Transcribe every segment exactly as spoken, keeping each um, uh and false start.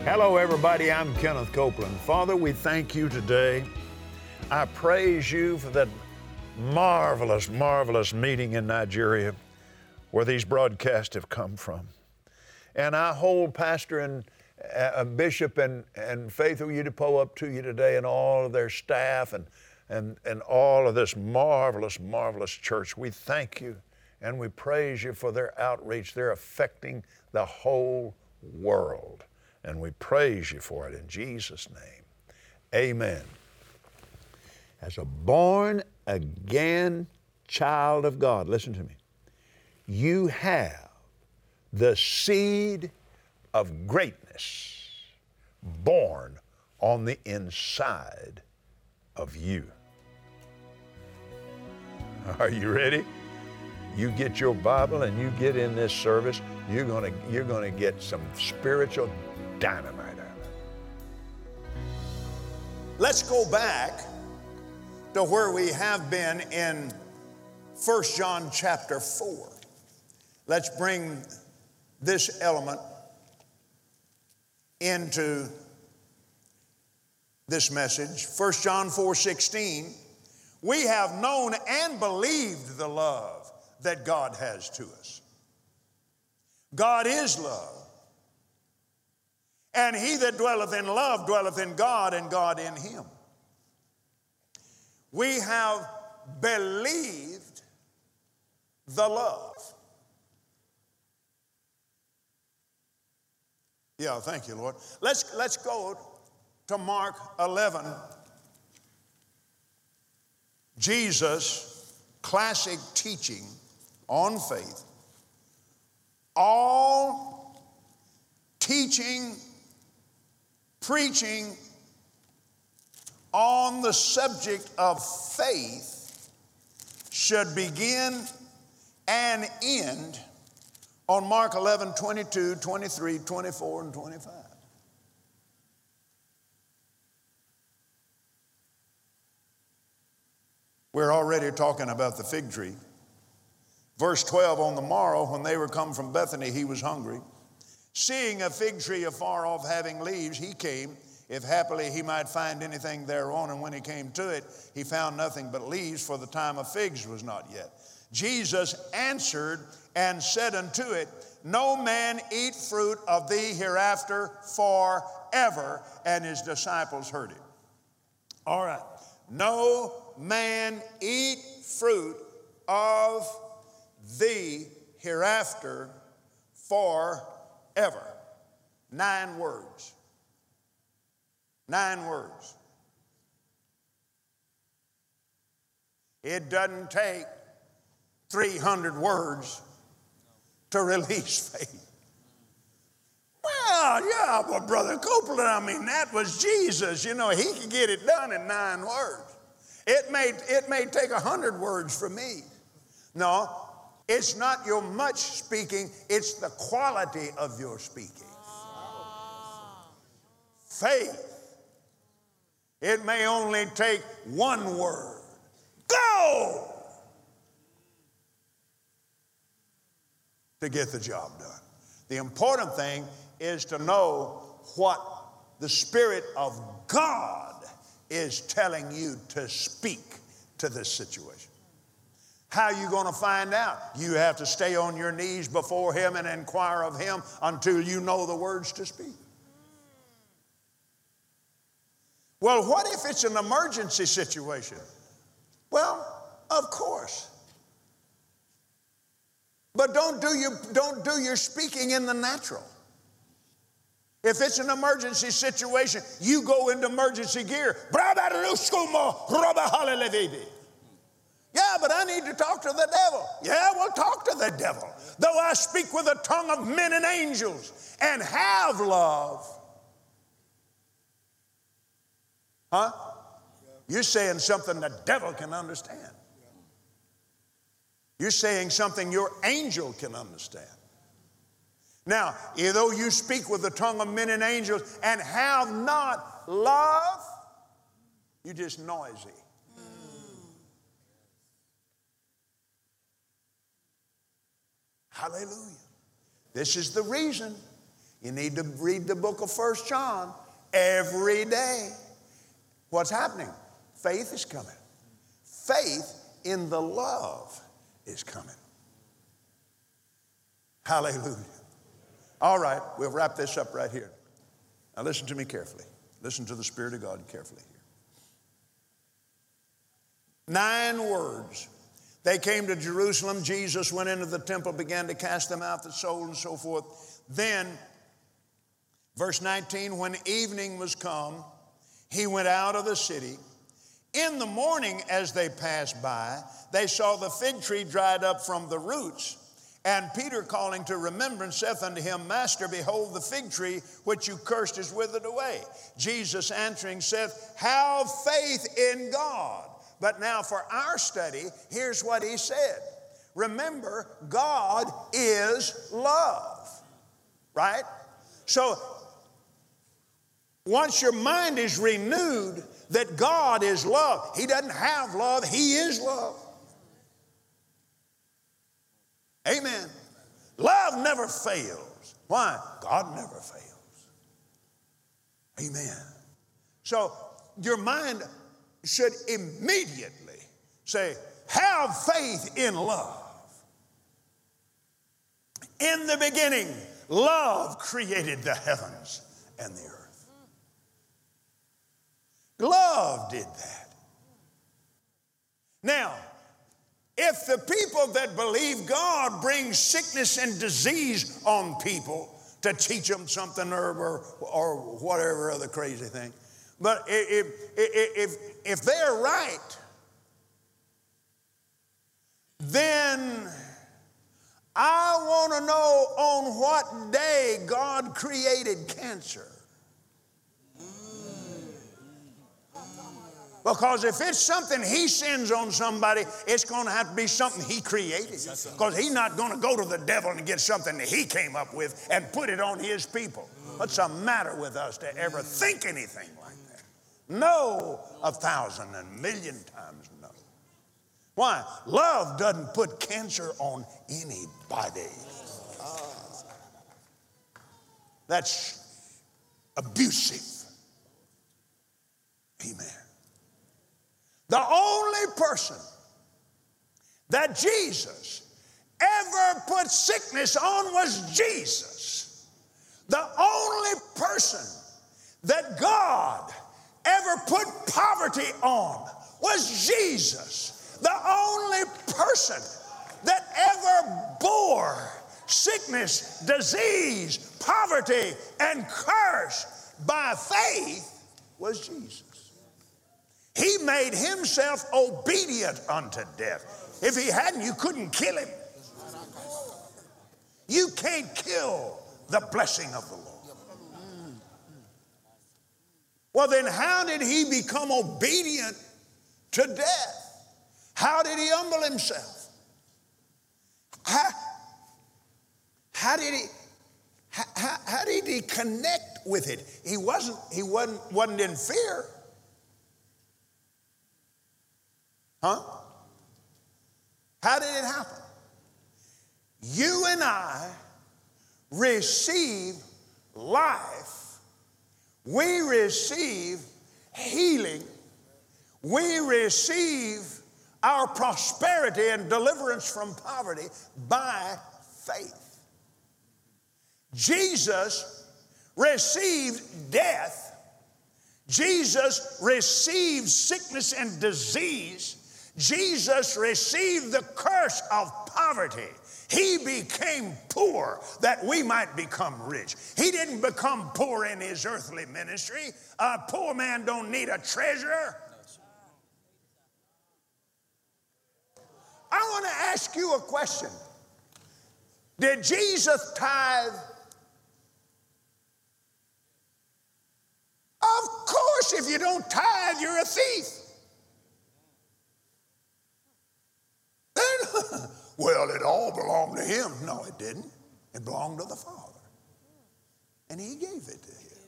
Hello, everybody. I'm Kenneth Copeland. Father, we thank you today. I praise you for that marvelous, marvelous meeting in Nigeria where these broadcasts have come from. And I hold Pastor and uh, Bishop and, and Faith Oyedepo up to you today and all of their staff and, and, and all of this marvelous, marvelous church. We thank you and we praise you for their outreach. They're affecting the whole world. And we praise you for it in Jesus' name. Amen. As a born-again child of God, listen to me, you have the seed of greatness born on the inside of you. Are you ready? You get your Bible and you get in this service, you're gonna, you're gonna get some spiritual dynamite out of it. Let's go back to where we have been in First John chapter four. Let's bring this element into this message. First John four sixteen, we have known and believed the love that God has to us. God is love. And he that dwelleth in love dwelleth in God, and God in him. We have believed the love. Yeah, thank you, Lord. Let's, let's go to Mark eleven. Jesus' classic teaching on faith. All teaching, preaching on the subject of faith should begin and end on Mark eleven, twenty-two, twenty-three, twenty-four, and twenty-five. We're already talking about the fig tree. Verse twelve, on the morrow, when they were come from Bethany, he was hungry. Seeing a fig tree afar off having leaves, he came, if happily he might find anything thereon. And when he came to it, he found nothing but leaves, for the time of figs was not yet. Jesus answered and said unto it, no man eat fruit of thee hereafter forever. And his disciples heard it. All right. No man eat fruit of thee hereafter forever. Nine words. Nine words. It doesn't take three hundred words to release faith. Well, yeah, but Brother Copeland, I mean, that was Jesus. You know, he could get it done in nine words. It may, it may take a hundred words for me. No, it's not your much speaking, it's the quality of your speaking. Faith. It may only take one word. Go! To get the job done. The important thing is to know what the Spirit of God is telling you to speak to this situation. How are you going to find out? You have to stay on your knees before him and inquire of him until you know the words to speak. Well, what if it's an emergency situation? Well, of course. But don't do your, don't do your speaking in the natural. If it's an emergency situation, you go into emergency gear. Yeah, but I need to talk to the devil. Yeah, we'll talk to the devil. Though I speak with the tongue of men and angels and have love. Huh? You're saying something the devil can understand. You're saying something your angel can understand. Now, though you speak with the tongue of men and angels and have not love, you're just noisy. Hallelujah. This is the reason You need to read the book of First John every day. What's happening? Faith is coming. Faith in the love is coming. Hallelujah. All right, we'll wrap this up right here. Now listen to me carefully. Listen to the Spirit of God carefully here. Nine words. They came to Jerusalem. Jesus went into the temple, began to cast them out, the soul, and so forth. Then, verse nineteen, when evening was come, he went out of the city. In the morning, as they passed by, they saw the fig tree dried up from the roots. And Peter, calling to remembrance, saith unto him, Master, behold, the fig tree which you cursed is withered away. Jesus answering saith, Have faith in God. But now for our study, here's what he said. Remember, God is love, right? So once your mind is renewed that God is love, he doesn't have love, he is love. Amen. Love never fails. Why? God never fails. Amen. So your mind should immediately say, have faith in love. In the beginning, love created the heavens and the earth. Love did that. Now, if the people that believe God bring sickness and disease on people to teach them something or, or, or whatever other crazy thing, but if, if, if, if they're right, then I want to know on what day God created cancer. Because if it's something he sends on somebody, it's going to have to be something he created. Because he's not going to go to the devil and get something that he came up with and put it on his people. What's the matter with us to ever think anything like that? No, a thousand and million times no. Why? Love doesn't put cancer on anybody. That's abusive. Amen. The only person that Jesus ever put sickness on was Jesus. The only person that God ever put poverty on was Jesus. The only person that ever bore sickness, disease, poverty, and curse by faith was Jesus. He made himself obedient unto death. If he hadn't, you couldn't kill him. You can't kill the blessing of the Lord. Well, then how did he become obedient to death? How did he humble himself? How, how did he how, how did he connect with it? He wasn't, he wasn't, wasn't in fear. Huh? How did it happen? You and I receive life. We receive healing. We receive our prosperity and deliverance from poverty by faith. Jesus received death. Jesus received sickness and disease. Jesus received the curse of poverty. He became poor that we might become rich. He didn't become poor in his earthly ministry. A poor man don't need a treasurer. I want to ask you a question. Did Jesus tithe? Of course, if you don't tithe, you're a thief. Then, well, it all belonged to him. No, it didn't. It belonged to the Father. And he gave it to him.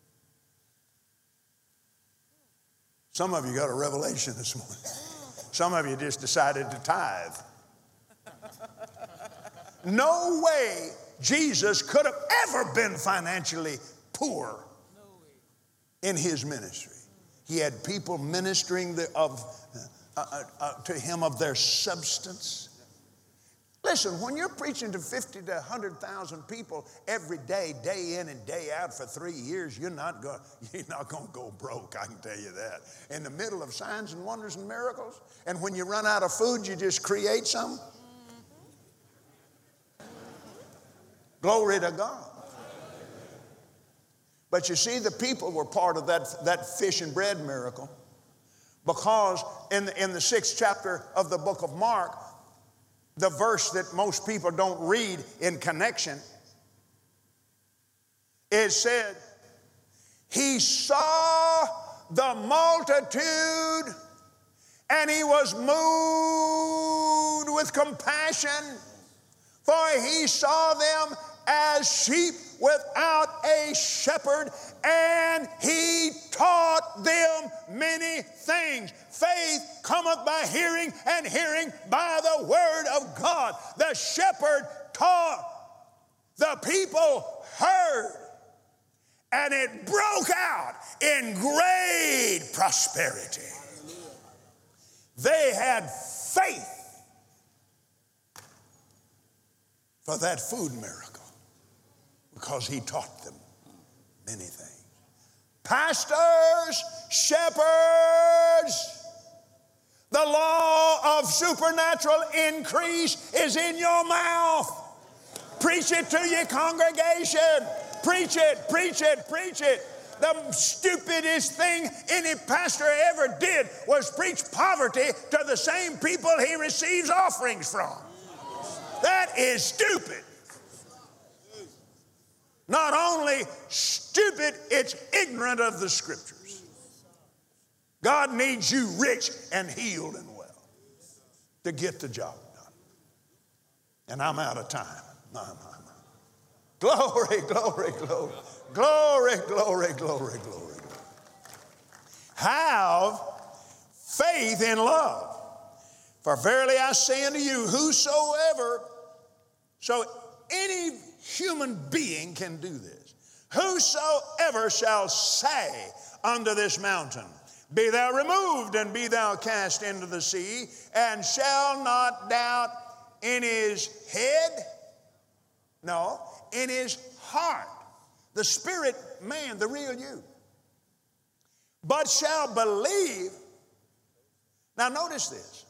Some of you got a revelation this morning. Some of you just decided to tithe. No way Jesus could have ever been financially poor in his ministry. He had people ministering the, of, uh, uh, uh, to him of their substance. Listen, when you're preaching to fifty to one hundred thousand people every day, day in and day out for three years, you're not going you're not going to go broke, I can tell you that. In the middle of signs and wonders and miracles, and when you run out of food, you just create some. Glory to God. But you see, the people were part of that, that fish and bread miracle, because in the, in the sixth chapter of the book of Mark, the verse that most people don't read in connection, it said, he saw the multitude and he was moved with compassion, for he saw them as sheep without a shepherd, and he taught them many things. Faith cometh by hearing, and hearing by the word of God. The shepherd taught, the people heard, and it broke out in great prosperity. They had faith for that food miracle, because he taught them many things. Pastors, shepherds, the law of supernatural increase is in your mouth. Preach it to your congregation. Preach it, preach it, preach it. The stupidest thing any pastor ever did was preach poverty to the same people he receives offerings from. That is stupid. Not only stupid, it's ignorant of the scriptures. God needs you rich and healed and well to get the job done. And I'm out of time. No, no, no. Glory, glory, glory. Glory, glory, glory, glory. Have faith in love. For verily I say unto you, whosoever, so any human being can do this. Whosoever shall say unto this mountain, be thou removed and be thou cast into the sea, and shall not doubt in his head, no, in his heart, the spirit man, the real you, but shall believe. Now notice this.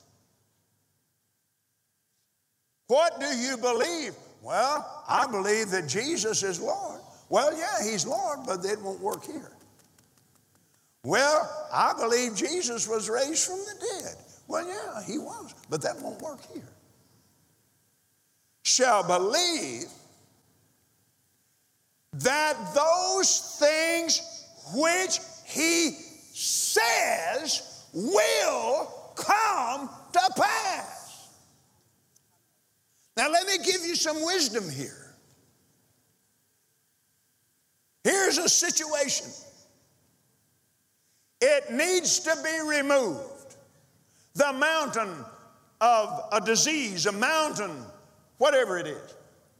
What do you believe? Well, I believe that Jesus is Lord. Well, yeah, he's Lord, but it won't work here. Well, I believe Jesus was raised from the dead. Well, yeah, he was, but that won't work here. Shall believe that those things which he says will come to pass. Now, let me give you some wisdom here. Here's a situation. It needs to be removed. The mountain of a disease, a mountain, whatever it is.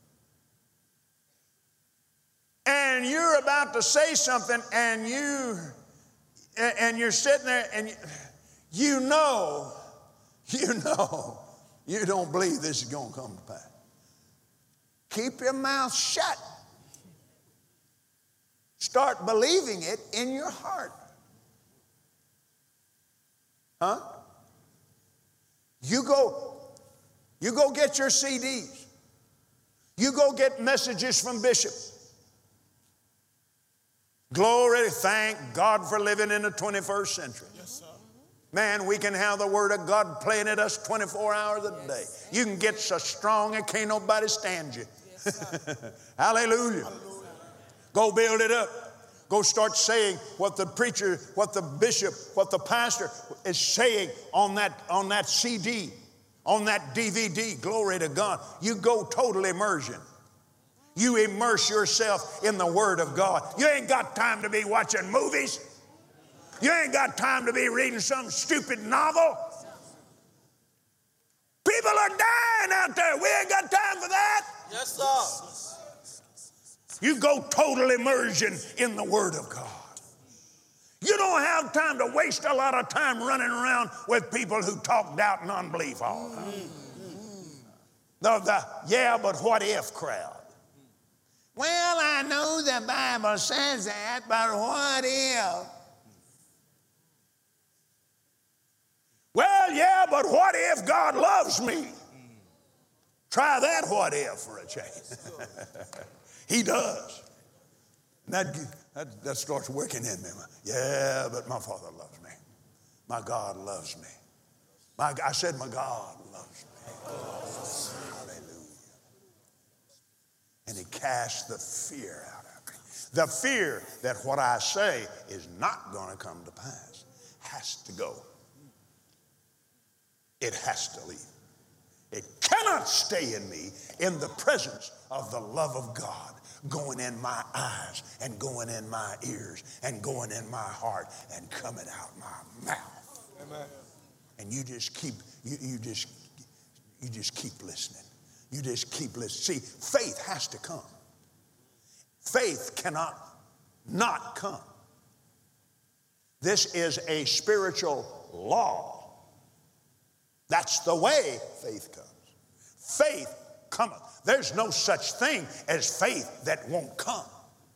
And you're about to say something, and you and you're sitting there, and you, you know, you know, you don't believe this is going to come to pass. Keep your mouth shut. Start believing it in your heart. Huh? You go, you go get your C Ds. You go get messages from Bishop. Glory, thank God for living in the twenty-first century. Yes, sir. Man, we can have the Word of God playing at us twenty-four hours a day. Yes. You can get so strong and can't nobody stand you. Yes, Hallelujah. Hallelujah. Go build it up. Go start saying what the preacher, what the bishop, what the pastor is saying on that, on that C D, on that D V D. Glory to God. You go total immersion. You immerse yourself in the Word of God. You ain't got time to be watching movies. You ain't got time to be reading some stupid novel. People are dying out there. We ain't got time for that. Yes, sir. You go total immersion in the Word of God. You don't have time to waste a lot of time running around with people who talk doubt and unbelief all the time. The, the yeah, but what if crowd. Well, I know the Bible says that, but what if? Well, yeah, but what if God loves me? Try that what if for a change. He does. And that, that, that starts working in me. Yeah, but my Father loves me. My God loves me. My, I said my God loves me. Hallelujah. And he casts the fear out of me. The fear that what I say is not going to come to pass has to go. It has to leave. It cannot stay in me in the presence of the love of God going in my eyes and going in my ears and going in my heart and coming out my mouth. Amen. And you just keep, you, you just, you just keep listening. You just keep listening. See, faith has to come. Faith cannot not come. This is a spiritual law. That's the way faith comes. Faith cometh. There's no such thing as faith that won't come.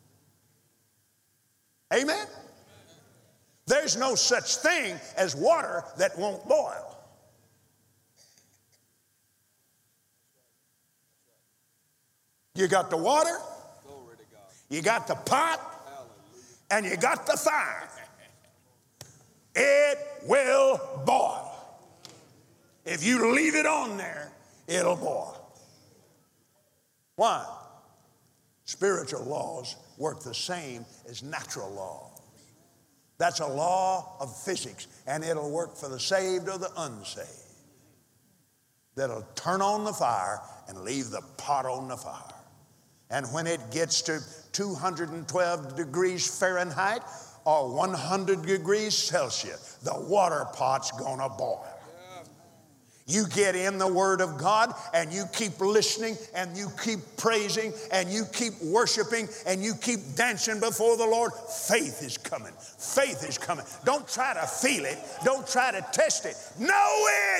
Amen? There's no such thing as water that won't boil. You got the water, you got the pot, and you got the fire. It will boil. If you leave it on there, it'll boil. Why? Spiritual laws work the same as natural laws. That's a law of physics, and it'll work for the saved or the unsaved. That'll turn on the fire and leave the pot on the fire. And when it gets to two hundred twelve degrees Fahrenheit or one hundred degrees Celsius, the water pot's gonna boil. You get in the Word of God and you keep listening and you keep praising and you keep worshiping and you keep dancing before the Lord. Faith is coming. Faith is coming. Don't try to feel it. Don't try to test it. Know it.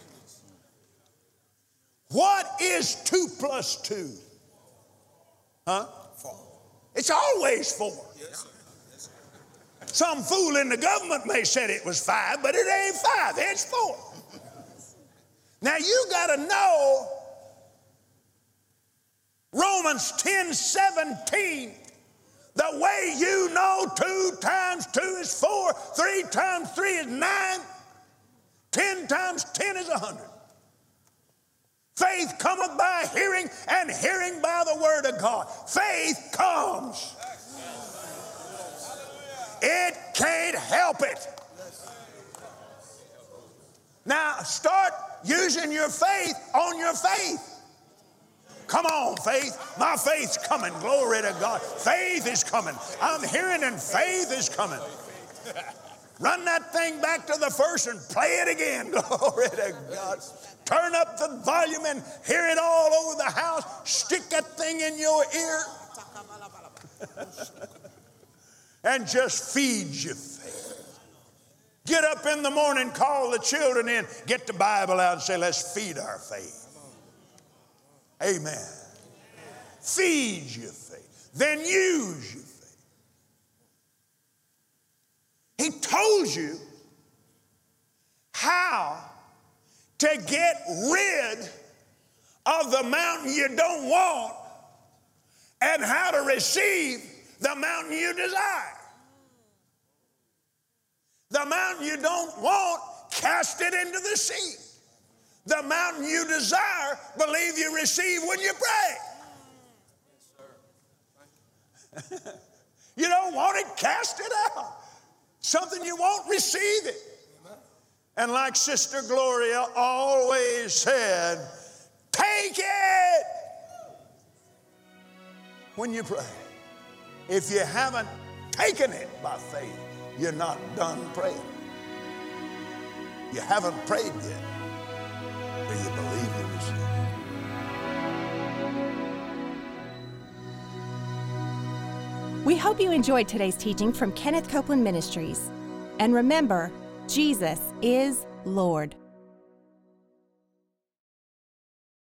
What is two plus two? Huh? Four. It's always four. Yes, sir. Yes, sir. Some fool in the government may said it was five, but it ain't five. It's four. Now you got to know Romans ten seventeen. The way you know two times two is four, three times three is nine, ten times ten is a hundred. Faith cometh by hearing, and hearing by the word of God. Faith comes. It can't help it. Now start using your faith on your faith. Come on, faith. My faith's coming. Glory to God. Faith is coming. I'm hearing and faith is coming. Run that thing back to the first and play it again. Glory to God. Turn up the volume and hear it all over the house. Stick that thing in your ear. And just feed your faith. Get up in the morning, call the children in, get the Bible out and say, let's feed our faith. Amen. Feed your faith. Then use your faith. He told you how to get rid of the mountain you don't want and how to receive the mountain you desire. The mountain you don't want, cast it into the sea. The mountain you desire, believe you receive when you pray. You don't want it, cast it out. Something you won't, receive it. And like Sister Gloria always said, take it when you pray. If you haven't taken it by faith, you're not done praying. You haven't prayed yet. Do you believe you receive? We hope you enjoyed today's teaching from Kenneth Copeland Ministries. And remember, Jesus is Lord.